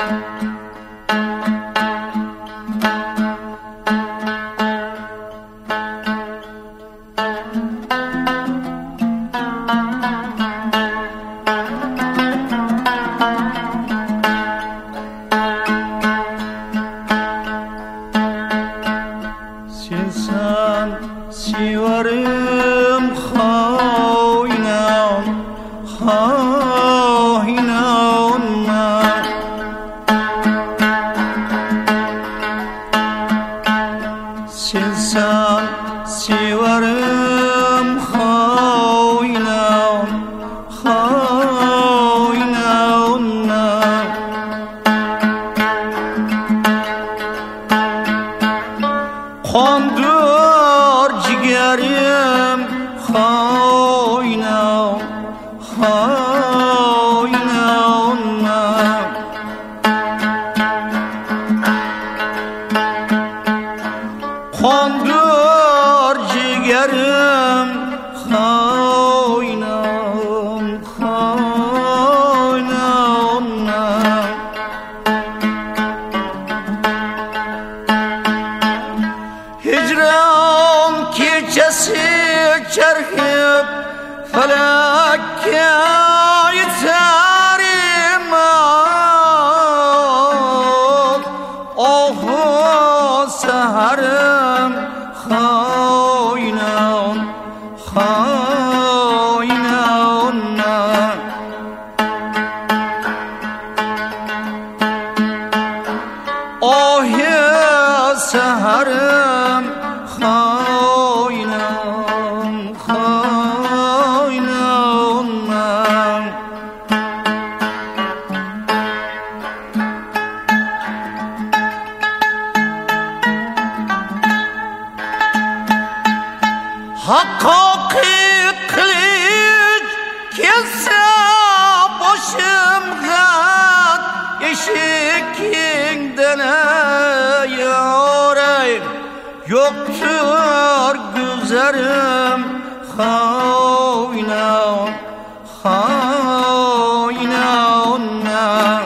Sivarım haynan, haynanlar. Silsan sivarım haynan, haynanlar. Kondur ciğerim haynan, haynanlar. Kondur ciğerim haynan, haynanlar. Hicran keçesi çerhip felakka yeterim oh seherim haynan, haynanlar. Oh ya seherim haynan, haynanlar. Hakkaki kılıç kelse başımga eşikinden yarayım. Yoktur güzerim haynan, haynanlar.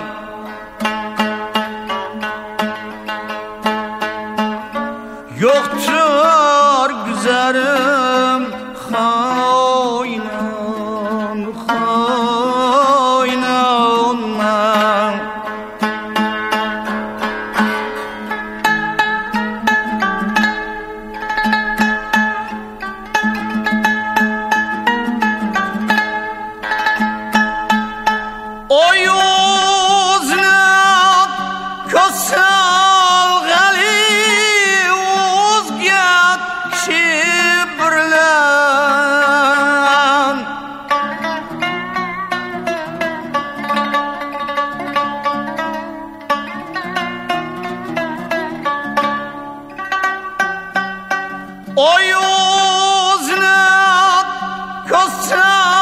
Yoktur güzerim haynan, haynanlar. Oy uznak kösel gali uzgat şibrlan. Oy uznak kösel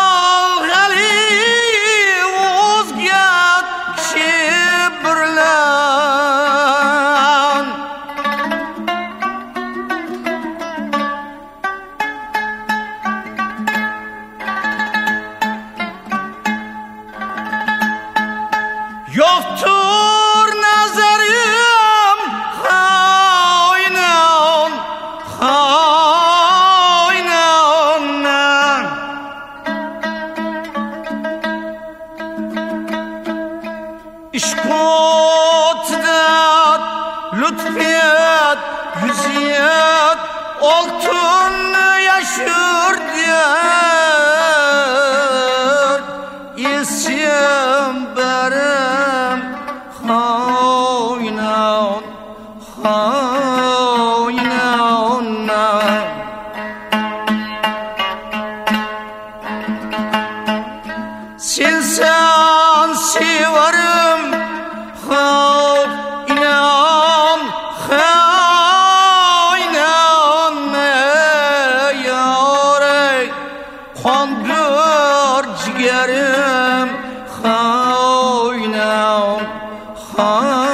yoktur nazarım haynan, haynanlar. İşkotdat, lütfiyat, yüziyat, altın yaşırdır. İsyan berim haynan, haynanlar. Silsan sivarım haynan, haynanlar. Yarey kondur ciğerim haynan, haynanlar.